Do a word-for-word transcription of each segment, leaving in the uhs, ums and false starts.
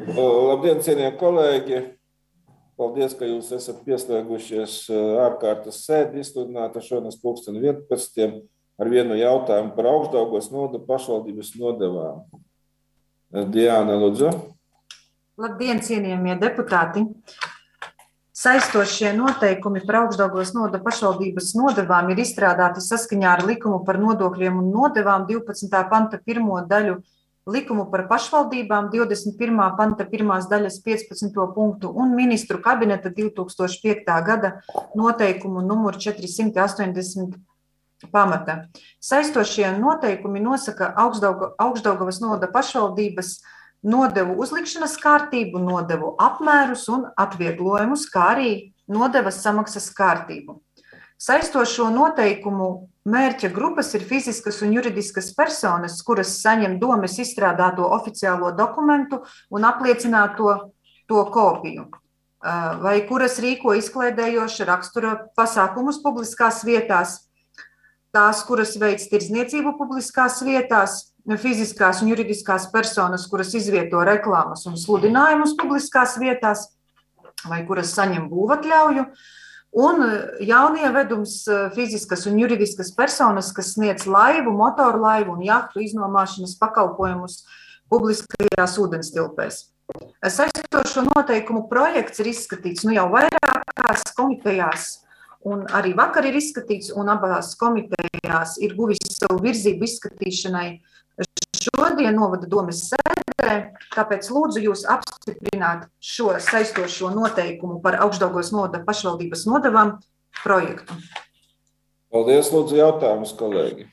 Labdien, cienījamie kolēģi! Paldies, ka jūs esat pieslēgušies ārkārtas sēdi izsludināta šodienas pulksteni vienpadsmitiem ar vienu jautājumu par Augšdaugavas novada pašvaldības nodevām. Diāna, lūdzu. Labdien, cienījamie deputāti! Saistošie noteikumi par Augšdaugavas novada pašvaldības nodevām ir izstrādāti saskaņā ar likumu par nodokļiem un nodevām divpadsmitā panta pirmo daļu, likumu par pašvaldībām divdesmit pirmā panta pirmās daļas piecpadsmito punktu un ministru kabineta divi tūkstoši piektā gada noteikumu numuru četri simti astoņdesmit pamata. Saistošie noteikumi nosaka Augšdauga, Augšdaugavas novada pašvaldības nodevu uzlikšanas kārtību, nodevu apmērus un atvieglojumus, kā arī nodevas samaksas kārtību. Saistošo noteikumu mērķa grupas ir fiziskas un juridiskas personas, kuras saņem domes izstrādāto oficiālo dokumentu un apliecināto to kopiju, vai kuras rīko izklaidējoša rakstura pasākumus publiskās vietās, tās, kuras veic tirdzniecību publiskās vietās, fiziskās un juridiskās personas, kuras izvieto reklāmas un sludinājumus publiskās vietās, vai kuras saņem būvatļauju, un jaunievedums fiziskas un juridiskas personas, kas sniedz laivu, motoru laivu un jahtu iznomāšanas pakalpojumus publiskajās ūdenstilpēs. Saistošo noteikumu projekts ir izskatīts nu jau vairākās komitejās, un arī vakar ir izskatīts, un abās komitejās ir guvis savu virzību izskatīšanai šodien novada domes sēdē, tāpēc lūdzu jūs apstiprināt šo saistošo noteikumu par Augšdaugavas novada pašvaldības nodevām projektu. Paldies, lūdzu, jautājumus, kolēģi.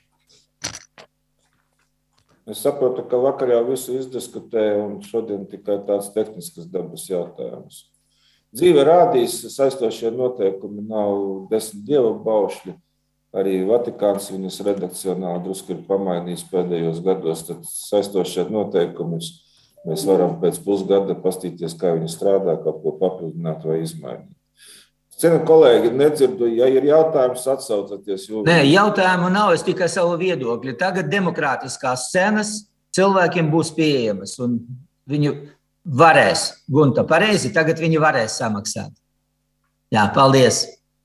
Es saprotu, ka vakar jau visu izdiskutēju un šodien tikai tāds tehniskas dabas jautājums. Dzīve rādīs, saistošie noteikumi nav desmit dieva baušļi. Arī Vatikāns viņas redakcionāli drusku ir pamainījis pēdējos gados, tad saistošie noteikumus mēs varam pēc pusgada pastīties, kā viņi strādā, kaut ko papildināt vai izmainīt. Cienījamie kolēģi, nedzirdu, ja ir jautājums, atsaucaties. Jo... Nē, jautājumu nav, es tikai savu viedokli. Tagad demokrātiskās cenas cilvēkiem būs pieejamas un viņu varēs, Gunta, pareizi, tagad viņi varēs samaksāt. Jā, paldies.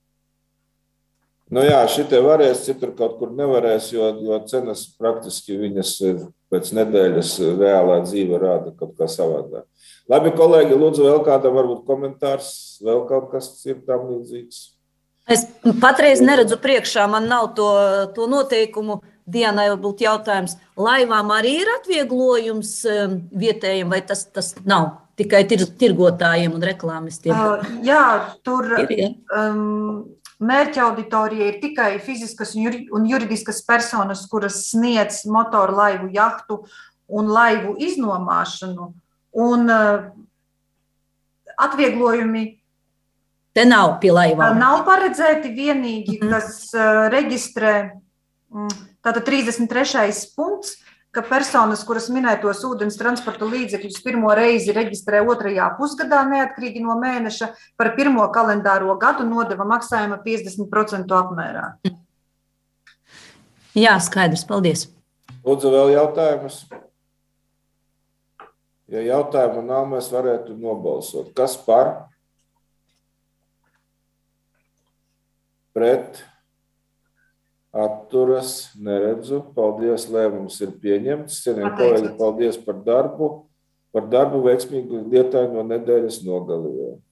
Nu jā, šitie varēs, citur kaut kur nevarēs, jo, jo cenas praktiski viņas pēc nedēļas reālā dzīve rāda kaut kā savādāk. Labi, kolēģi, lūdzu, vēl kādam varbūt komentārs, vēl kaut kas ir tam līdzīgs. Es patreiz neredzu priekšā, man nav to, to noteikumu. Dianai varbūt jautājums, laivām arī ir atvieglojums vietējiem, vai tas, tas nav tikai tir, tirgotājiem un reklāmistiem? Uh, jā, tur... Ir, ja? um, Mērķa auditorija ir tikai fiziskas un juridiskas personas, kuras sniedz motoru laivu, jahtu un laivu iznomāšanu. Un uh, atvieglojumi te nav pie laivām. Nav paredzēti vienīgi, mm-hmm. kas uh, reģistrē tātad trīsdesmit trešais punkts, ka personas, kuras minētos ūdens transporta līdzekļus pirmo reizi reģistrē otrajā pusgadā neatkarīgi no mēneša, par pirmo kalendāro gadu nodeva maksājuma piecdesmit procentu apmērā. Jā, skaidrs, paldies. Lūdzu, vēl jautājumus? Ja jautājumu nav, mēs varētu nobalsot. Kas par? Pret? Atturas, neredzu. Paldies, lēmums ir pieņemts. Cienījamie kolēģi, paldies par darbu. Par darbu veiksmīgu lietaino nedēļas nogalē.